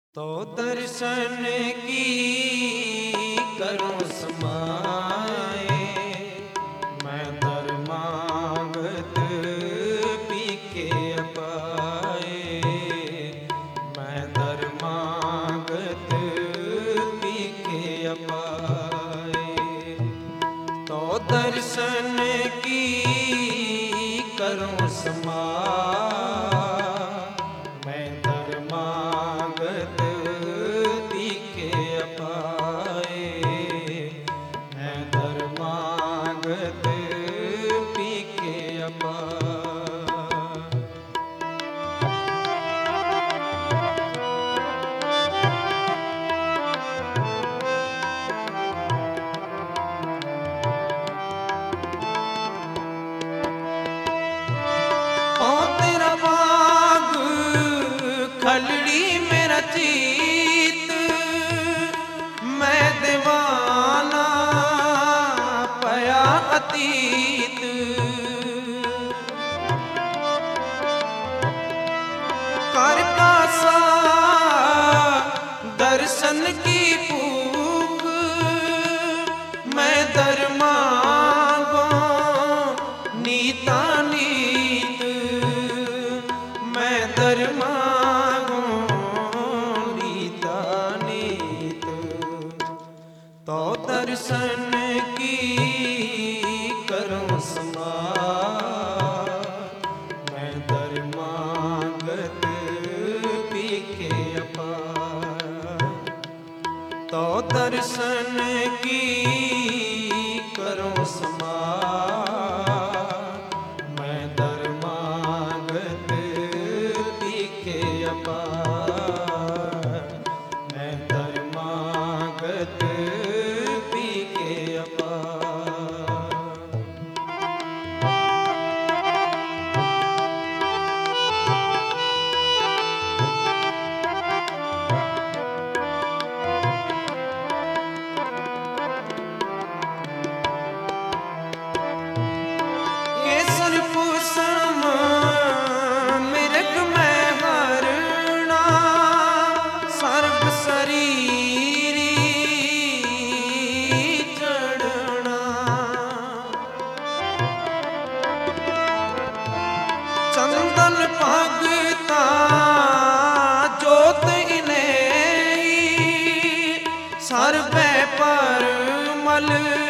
तो दर्शन की करूं समाए, मैं दर मांगत पी के अपाए, मैं दर मांगत पी के अपाए। तो दर्शन की करूं समाए, मैं दर मांगत पी के अपाए, मैं दर मांगत पी के अपाए। ओ तेरा बाग खलड़ी मेरा चीत, मैं दीवाना पया अतीत। कर कासा दर्शन की भूख, मैं दर मांगो नीता नीत, मैं दर मांगो नीता नीत। तो दर्शन की करूं समाए, मैं दर मांगत पी के अपाए। तो दर्शन की करूं समाए, मैं दर मांगत पी के अपाए, मैं दर मांगत पी के अपाए। केसर कुसुम मृग में हरणा, सर्प शरीरी चढ़ना। चंदन भगता जोत इनेई, सर्वे पर मल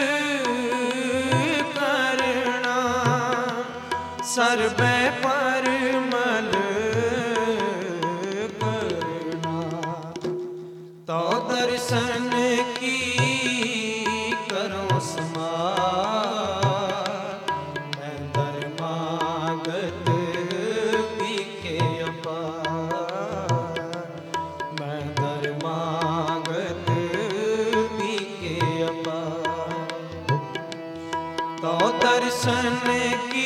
करना, सर्वे पर मल करना। तो दर्शन की करूं समाए, मैं दर मांगत पी के अपाए, मैं दर मांगत पी के अपाए। तो दर्शन की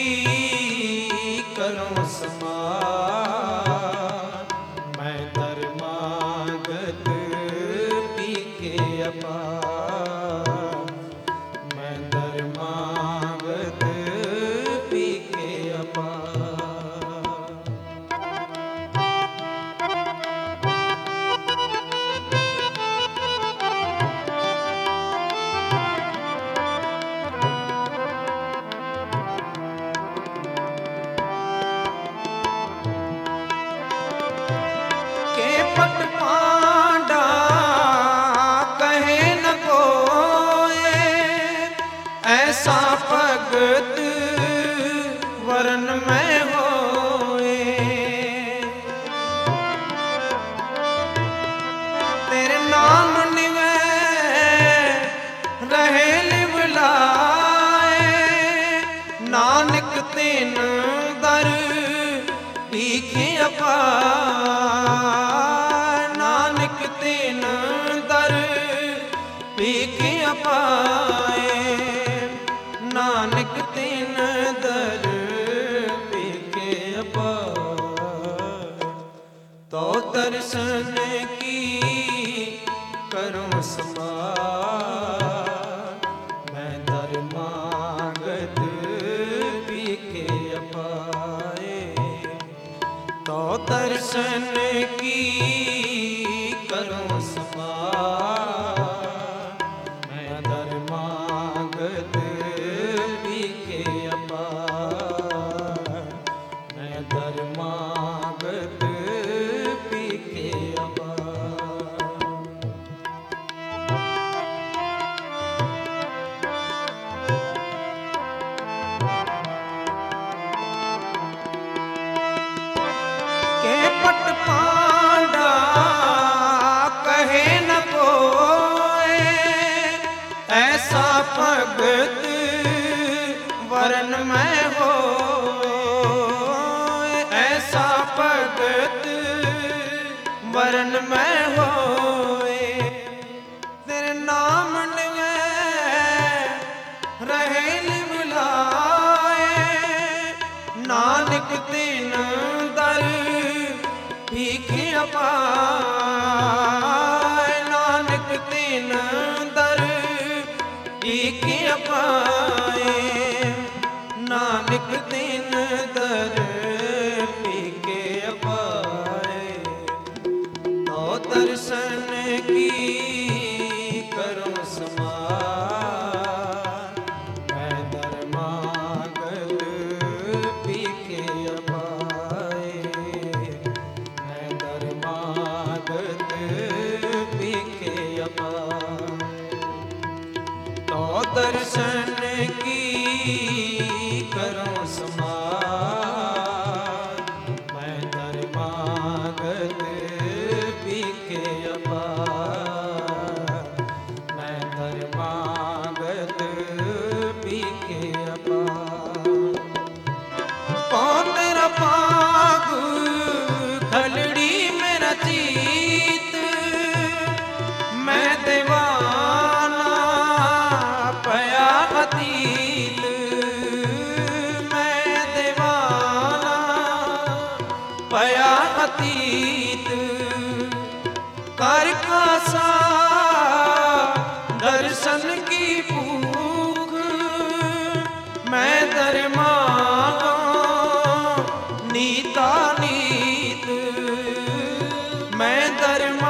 करूं समाए, मैं दर मांगत पी के अपाए, मैं दर मांगत पी के अपाए। के पट पांडा कहे न कोई, ऐसा भगत वरन में होए। तेरे नाम निवे रहे लिवलाए, नानक तेन दर पीखे अपाए, नानक तेन दर पीखे अपाए, नानक तेन दर पीखे अपाए। तो दर्शन की करूं समाए, मैं दर मांगत पी के अपाए। तो दर्शन की मैं होए, तेरे नाम निवे रहे बुलाए, नानक तिन दर भीखिया पाए, नानक तिन दर भीखिया पाए, नानक तिन दर भीखिया पाए। तो दर्शन की करो समार, मैं दर मांगत भीखिया पाए, मैं दर मांगत भीखिया पाए। तो दर्शन की करो समार, मैं दर मांगत भीखिया पाए, मैं दर मांगत भीखिया पाए। कौन तेरा पाग खलड़ी मेरा चीत, मैं दीवाना पया अतीत, मैं दीवाना पया अतीत। कर कासा दर्शन की भूख, मैं दर मांगा नीता नीत, मैं दर